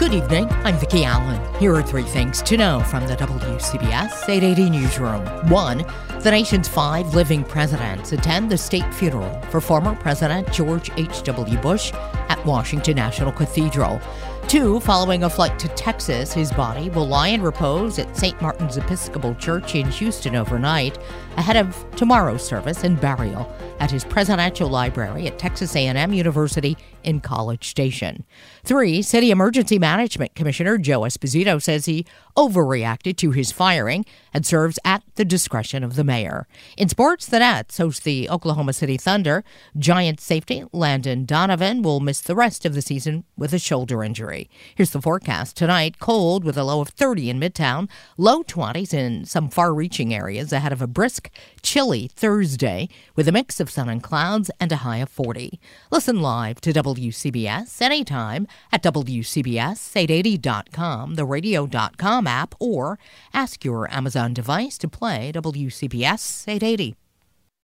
Good evening, I'm Vicki Allen. Here are three things to know from the WCBS 880 newsroom. 1. The nation's 5 living presidents attend the state funeral for former President George H.W. Bush at Washington National Cathedral. 2. Following a flight to Texas, his body will lie in repose at St. Martin's Episcopal Church in Houston overnight, ahead of tomorrow's service and burial at his presidential library at Texas A&M University in College Station. 3. City Emergency Management Commissioner Joe Esposito says he overreacted to his firing and serves at the discretion of the mayor. In sports, the Nets host the Oklahoma City Thunder. Giants safety Landon Donovan will miss the rest of the season with a shoulder injury. Here's the forecast. Tonight, cold with a low of 30 in Midtown, low 20s in some far-reaching areas ahead of a brisk, chilly Thursday with a mix of sun and clouds and a high of 40. Listen live to WCBS anytime at WCBS880.com, the radio.com app, or ask your Amazon device to play WCBS 880.